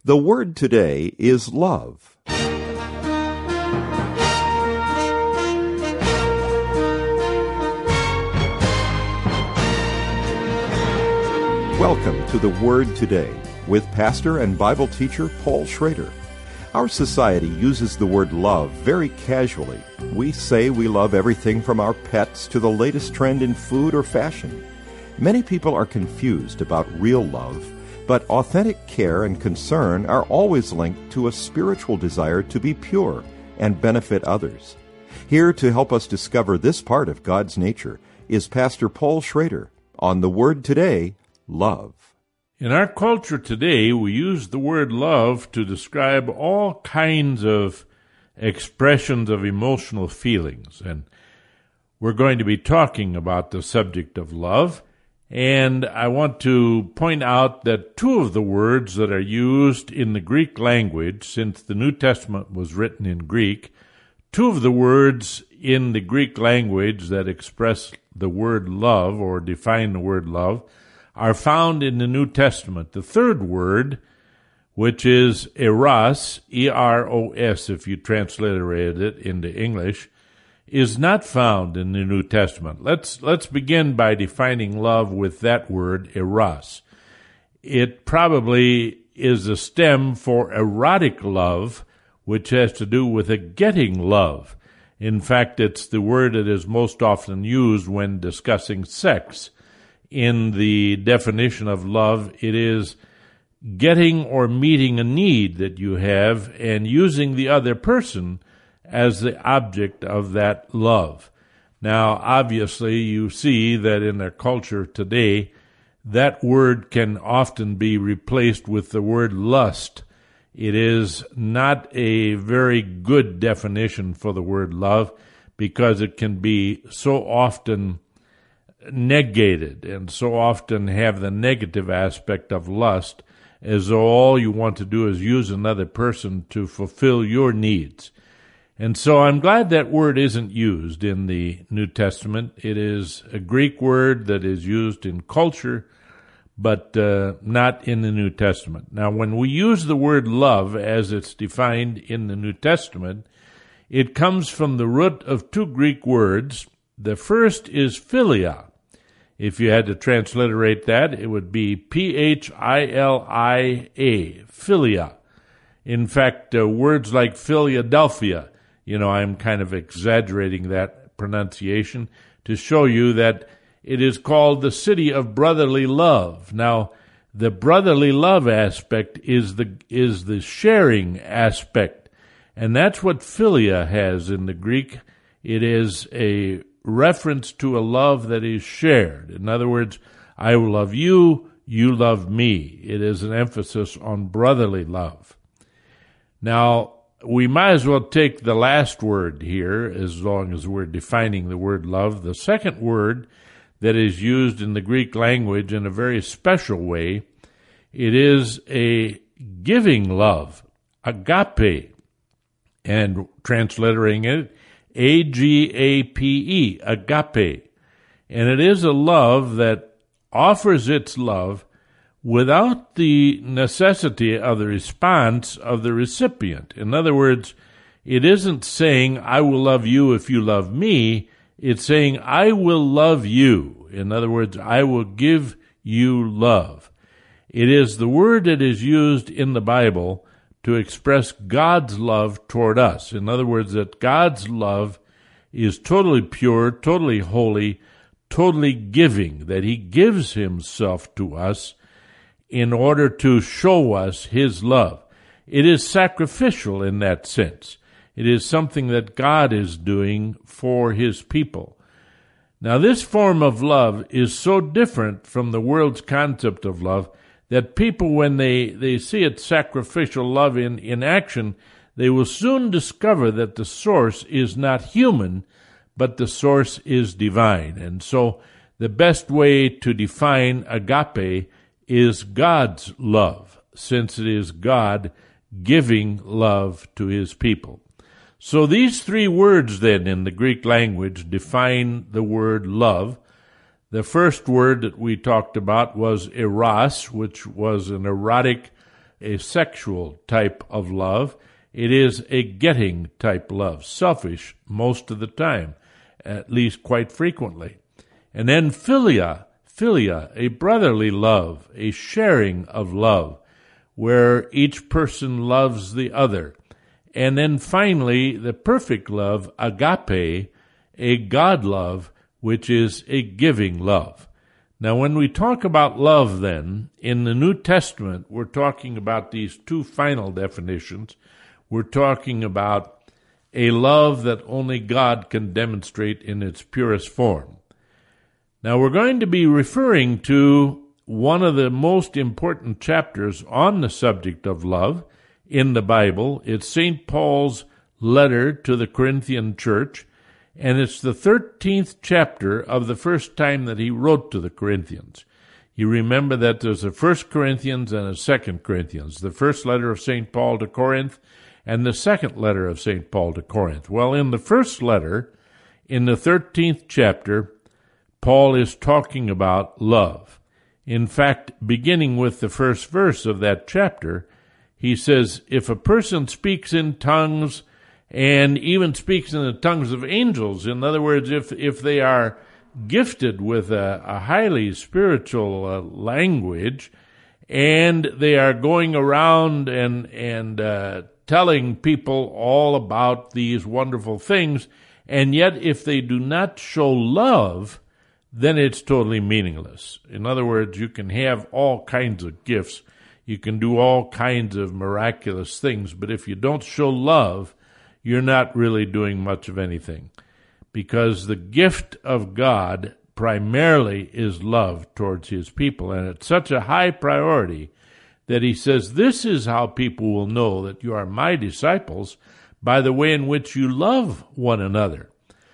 The word today is love. Welcome to The Word Today with pastor and Bible teacher Paul Schrader. Our society uses the word love very casually. We say we love everything from our pets to the latest trend in food or fashion. Many people are confused about real love, but authentic care and concern are always linked to a spiritual desire to be pure and benefit others. Here to help us discover this part of God's nature is Pastor Paul Schrader on The Word Today, Love. In our culture today, we use the word love to describe all kinds of expressions of emotional feelings. And we're going to be talking about the subject of love. And I want to point out that two of the words that are used in the Greek language, since the New Testament was written in Greek, two of the words in the Greek language that express the word love or define the word love are found in the New Testament. The third word, which is eros, E-R-O-S, if you transliterated it into English, is not found in the New Testament. Let's begin by defining love with that word, eros. It probably is a stem for erotic love, which has to do with a getting love. In fact, it's the word that is most often used when discussing sex. In the definition of love, it is getting or meeting a need that you have and using the other person as the object of that love. Now, obviously, you see that in our culture today, that word can often be replaced with the word lust. It is not a very good definition for the word love because it can be so often negated and so often have the negative aspect of lust, as though all you want to do is use another person to fulfill your needs. And so I'm glad that word isn't used in the New Testament. It is a Greek word that is used in culture, but not in the New Testament. Now, when we use the word love as it's defined in the New Testament, it comes from the root of two Greek words. The first is philia. If you had to transliterate that, it would be P-H-I-L-I-A, philia. In fact, words like Philadelphia, I'm kind of exaggerating that pronunciation to show you that it is called the city of brotherly love. Now, the brotherly love aspect is the sharing aspect, and that's what philia has in the Greek. It is a reference to a love that is shared. In other words, I will love you, you love me. It is an emphasis on brotherly love. Now, we might as well take the last word here, as long as we're defining the word love. The second word that is used in the Greek language in a very special way, it is a giving love, agape, and transliterating it, A-G-A-P-E, agape. And it is a love that offers its love without the necessity of the response of the recipient. In other words, it isn't saying, I will love you if you love me. It's saying, I will love you. In other words, I will give you love. It is the word that is used in the Bible to express God's love toward us. In other words, that God's love is totally pure, totally holy, totally giving, that He gives Himself to us in order to show us His love. It is sacrificial in that sense. It is something that God is doing for His people. Now, this form of love is so different from the world's concept of love that people, when they see its sacrificial love in action, they will soon discover that the source is not human, but the source is divine. And so the best way to define agape is God's love, since it is God giving love to His people. So these three words then in the Greek language define the word love. The first word that we talked about was eros, which was an erotic a sexual type of love. It is a getting type love, selfish most of the time, at least quite frequently. And then philia, a brotherly love, a sharing of love, where each person loves the other. And then finally, the perfect love, agape, a God love, which is a giving love. Now, when we talk about love then, in the New Testament, we're talking about these two final definitions. We're talking about a love that only God can demonstrate in its purest form. Now, we're going to be referring to one of the most important chapters on the subject of love in the Bible. It's St. Paul's letter to the Corinthian church, and it's the 13th chapter of the first time that he wrote to the Corinthians. You remember that there's a 1 Corinthians and a 2 Corinthians, the first letter of St. Paul to Corinth and the second letter of St. Paul to Corinth. Well, in the first letter, in the 13th chapter, Paul is talking about love. In fact, beginning with the first verse of that chapter, he says, if a person speaks in tongues and even speaks in the tongues of angels, in other words, if they are gifted with a highly spiritual language, and they are going around and telling people all about these wonderful things, and yet if they do not show love, then it's totally meaningless. In other words, you can have all kinds of gifts, you can do all kinds of miraculous things, but if you don't show love, you're not really doing much of anything. Because the gift of God primarily is love towards his people, and it's such a high priority that he says, this is how people will know that you are my disciples, by the way in which you love one another.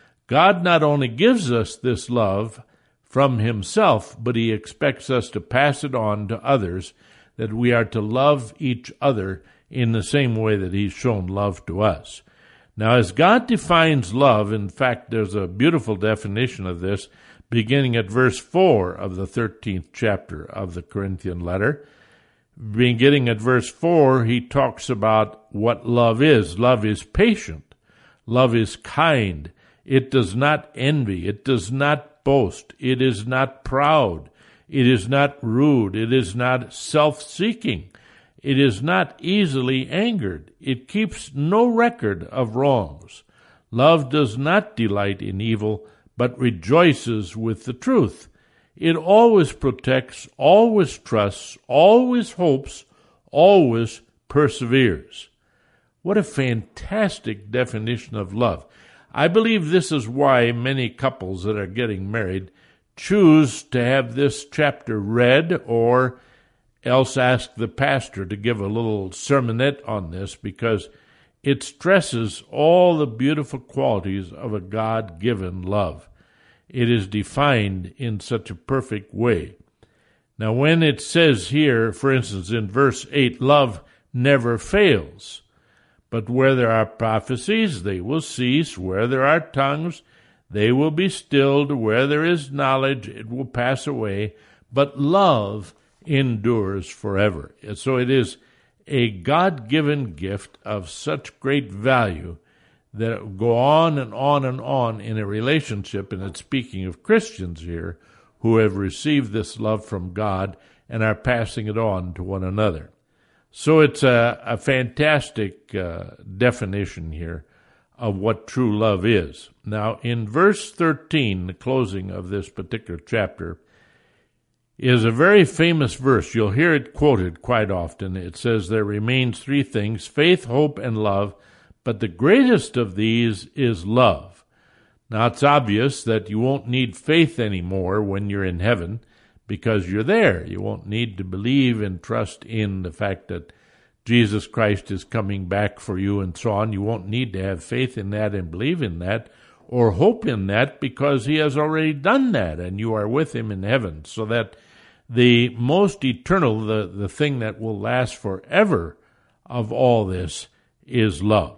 God not only gives us this love from himself, but he expects us to pass it on to others, that we are to love each other in the same way that he's shown love to us. Now, as God defines love, in fact, there's a beautiful definition of this, beginning at verse 4 of the 13th chapter of the Corinthian letter. Beginning at verse 4, he talks about what love is. Love is patient. Love is kind. It does not envy. It does not boast. It is not proud. It is not rude. It is not self-seeking. It is not easily angered. It keeps no record of wrongs. Love does not delight in evil, but rejoices with the truth. It always protects, always trusts, always hopes, always perseveres. What a fantastic definition of love. I believe this is why many couples that are getting married choose to have this chapter read, or else ask the pastor to give a little sermonette on this, because it stresses all the beautiful qualities of a God-given love. It is defined in such a perfect way. Now, when it says here, for instance, in verse 8, love never fails, but where there are prophecies, they will cease. Where there are tongues, they will be stilled. Where there is knowledge, it will pass away. But love endures forever. And so it is a God-given gift of such great value that it will go on and on and on in a relationship, and it's speaking of Christians here who have received this love from God and are passing it on to one another. So it's a fantastic definition here of what true love is. Now, in verse 13, the closing of this particular chapter, is a very famous verse. You'll hear it quoted quite often. It says, there remains three things, faith, hope, and love, but the greatest of these is love. Now, it's obvious that you won't need faith anymore when you're in heaven, because you're there. You won't need to believe and trust in the fact that Jesus Christ is coming back for you and so on. You won't need to have faith in that and believe in that or hope in that, because he has already done that and you are with him in heaven. So that the most eternal, the thing that will last forever of all this is love.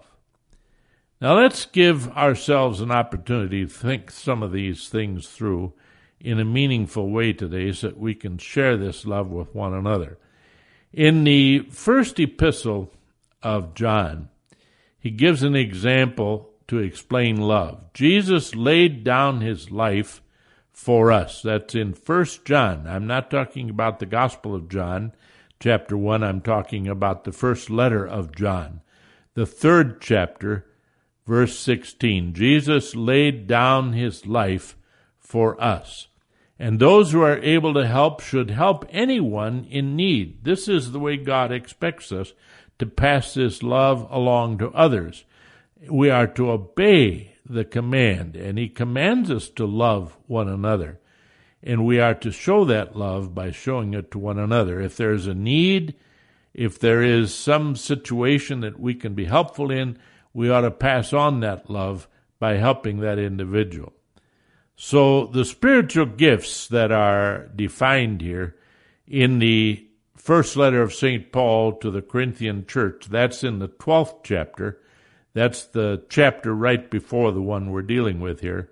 Now let's give ourselves an opportunity to think some of these things through in a meaningful way today so that we can share this love with one another. In the first epistle of John, he gives an example to explain love. Jesus laid down his life for us. That's in 1 John. I'm not talking about the Gospel of John, chapter 1. I'm talking about the first letter of John, the 3rd chapter, verse 16. Jesus laid down his life for us. And those who are able to help should help anyone in need. This is the way God expects us to pass this love along to others. We are to obey the command, and he commands us to love one another. And we are to show that love by showing it to one another. If there's a need, if there is some situation that we can be helpful in, we ought to pass on that love by helping that individual. So the spiritual gifts that are defined here in the first letter of St. Paul to the Corinthian church, that's in the 12th chapter. That's the chapter right before the one we're dealing with here.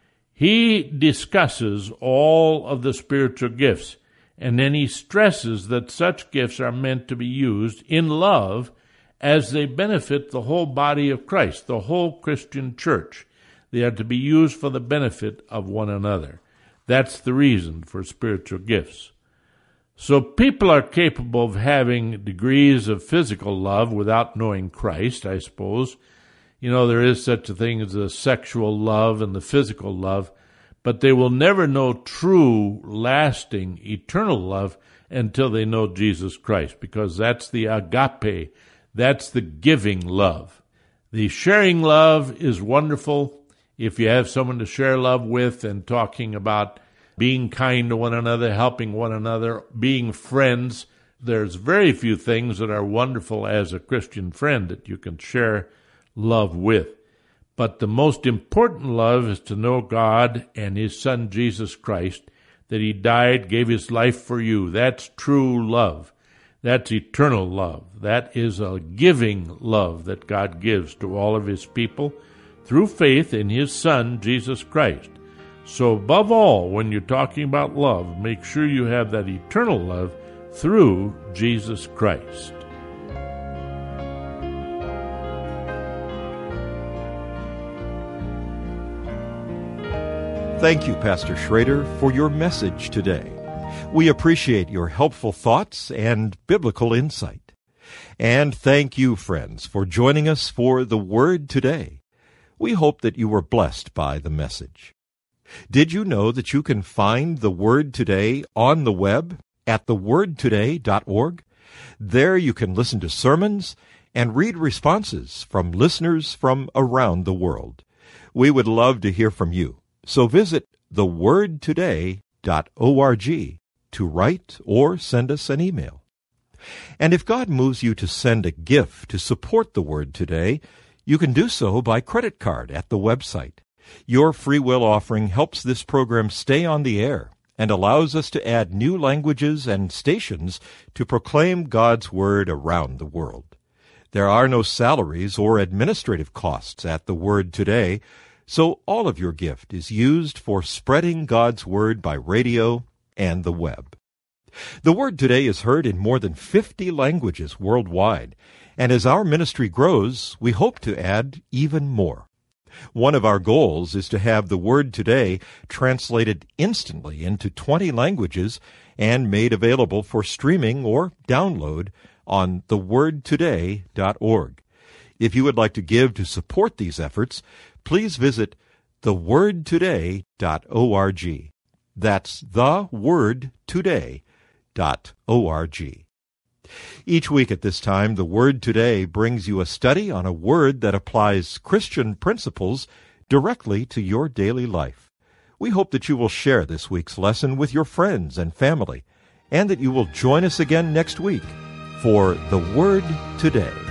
He discusses all of the spiritual gifts, and then he stresses that such gifts are meant to be used in love as they benefit the whole body of Christ, the whole Christian church. They are to be used for the benefit of one another. That's the reason for spiritual gifts. So people are capable of having degrees of physical love without knowing Christ, I suppose. You know, there is such a thing as the sexual love and the physical love, but they will never know true, lasting, eternal love until they know Jesus Christ, because that's the agape, that's the giving love. The sharing love is wonderful. If you have someone to share love with and talking about being kind to one another, helping one another, being friends, there's very few things that are wonderful as a Christian friend that you can share love with. But the most important love is to know God and his Son Jesus Christ, that he died, gave his life for you. That's true love. That's eternal love. That is a giving love that God gives to all of his people through faith in his Son, Jesus Christ. So above all, when you're talking about love, make sure you have that eternal love through Jesus Christ. Thank you, Pastor Schrader, for your message today. We appreciate your helpful thoughts and biblical insight. And thank you, friends, for joining us for The Word Today. We hope that you were blessed by the message. Did you know that you can find The Word Today on the web at thewordtoday.org? There you can listen to sermons and read responses from listeners from around the world. We would love to hear from you. So visit thewordtoday.org to write or send us an email. And if God moves you to send a gift to support The Word Today, you can do so by credit card at the website. Your free will offering helps this program stay on the air and allows us to add new languages and stations to proclaim God's Word around the world. There are no salaries or administrative costs at The Word Today, so all of your gift is used for spreading God's Word by radio and the web. The Word Today is heard in more than 50 languages worldwide, and as our ministry grows, we hope to add even more. One of our goals is to have The Word Today translated instantly into 20 languages and made available for streaming or download on thewordtoday.org. If you would like to give to support these efforts, please visit thewordtoday.org. That's thewordtoday.org. Each week at this time, The Word Today brings you a study on a word that applies Christian principles directly to your daily life. We hope that you will share this week's lesson with your friends and family, and that you will join us again next week for The Word Today.